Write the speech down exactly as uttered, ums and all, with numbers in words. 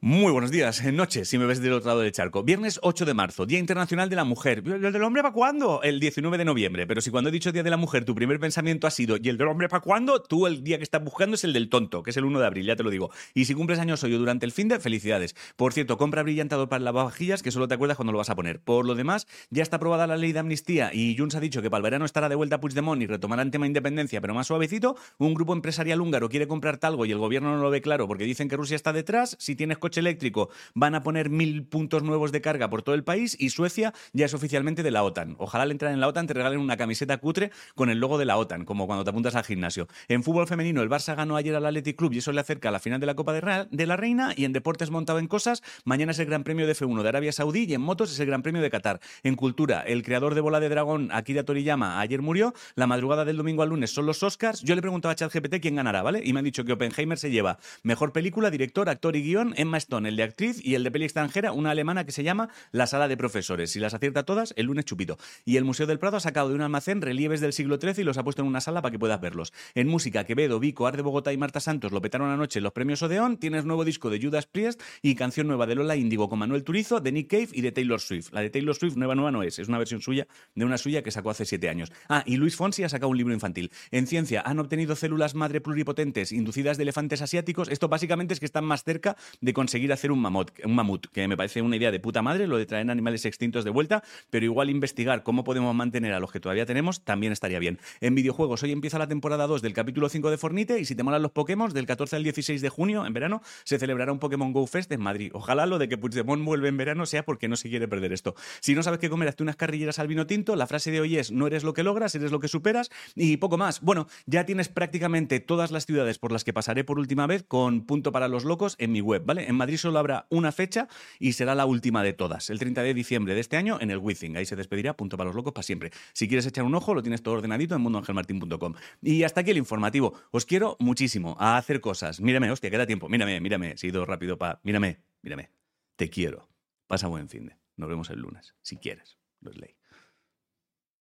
Muy buenos días, noche, si me ves del otro lado del charco. Viernes ocho de marzo, Día Internacional de la Mujer. ¿El del hombre para cuándo? El diecinueve de noviembre. Pero si cuando he dicho Día de la Mujer tu primer pensamiento ha sido ¿y el del hombre para cuándo? Tú el día que estás buscando es el del tonto, que es el uno de abril, ya te lo digo. Y si cumples años hoy o durante el fin de, felicidades. Por cierto, compra brillantador para lavavajillas que solo te acuerdas cuando lo vas a poner. Por lo demás, ya está aprobada la ley de amnistía y Junts ha dicho que para el verano estará de vuelta Puigdemont y retomarán tema independencia, pero más suavecito. Un grupo empresarial húngaro quiere comprar talgo y el gobierno no lo ve claro porque dicen que Rusia está detrás. Si tienes coche eléctrico, van a poner mil puntos nuevos de carga por todo el país y Suecia ya es oficialmente de la OTAN. Ojalá al entrar en la OTAN te regalen una camiseta cutre con el logo de la OTAN, como cuando te apuntas al gimnasio. En fútbol femenino, el Barça ganó ayer al Athletic Club y eso le acerca a la final de la Copa de la Reina. Y en deportes montado en cosas, mañana es el Gran Premio de F uno de Arabia Saudí y en motos es el Gran Premio de Qatar. En cultura, el creador de Bola de Dragón, Akira Toriyama, ayer murió. La madrugada del domingo al lunes son los Oscars. Yo le preguntaba a ChatGPT quién ganará, ¿vale? Y me han dicho que Oppenheimer se lleva mejor película, director, actor y guión, Emma Stone, el de actriz, y el de peli extranjera, una alemana que se llama La Sala de Profesores. Si las acierta todas, el lunes chupito. Y el Museo del Prado ha sacado de un almacén relieves del siglo trece y los ha puesto en una sala para que puedas verlos. En música, Quevedo, Vico, Ar de Bogotá y Marta Santos lo petaron anoche en los premios Odeón. Tienes nuevo disco de Judas Priest y canción nueva de Lola Índigo con Manuel Turizo, de Nick Cave y de Taylor Swift. La de Taylor Swift nueva nueva no es, es una versión suya de una suya que sacó hace siete años. Ah, y Luis Fonsi ha sacado un libro infantil. En ciencia, han obtenido células madre pluripotentes inducidas de elefantes asiáticos. Esto básicamente es que están más cerca de conseguir hacer un mamut, un mamut, que me parece una idea de puta madre, lo de traer animales extintos de vuelta, pero igual investigar cómo podemos mantener a los que todavía tenemos también estaría bien. En videojuegos, hoy empieza la temporada dos del capítulo cinco de Fortnite y si te molan los Pokémon, del catorce al dieciséis de junio, en verano, se celebrará un Pokémon Go Fest en Madrid. Ojalá lo de que Puigdemont vuelve en verano sea porque no se quiere perder esto. Si no sabes qué comer, hazte unas carrilleras al vino tinto. La frase de hoy es: no eres lo que logras, eres lo que superas, y poco más. Bueno, ya tienes prácticamente todas las ciudades por las que pasaré por última vez con punto para los locos en mi web, ¿vale? En Madrid solo habrá una fecha y será la última de todas, el treinta de diciembre de este año en el Wizzing. Ahí se despedirá Punto para los locos para siempre. Si quieres echar un ojo, lo tienes todo ordenadito en mundo ángel martín punto com. Y hasta aquí el informativo. Os quiero muchísimo a hacer cosas. Mírame, hostia, queda tiempo. Mírame, mírame. He ido rápido para... Mírame, mírame. Te quiero. Pasa buen finde. Nos vemos el lunes, si quieres. No es ley.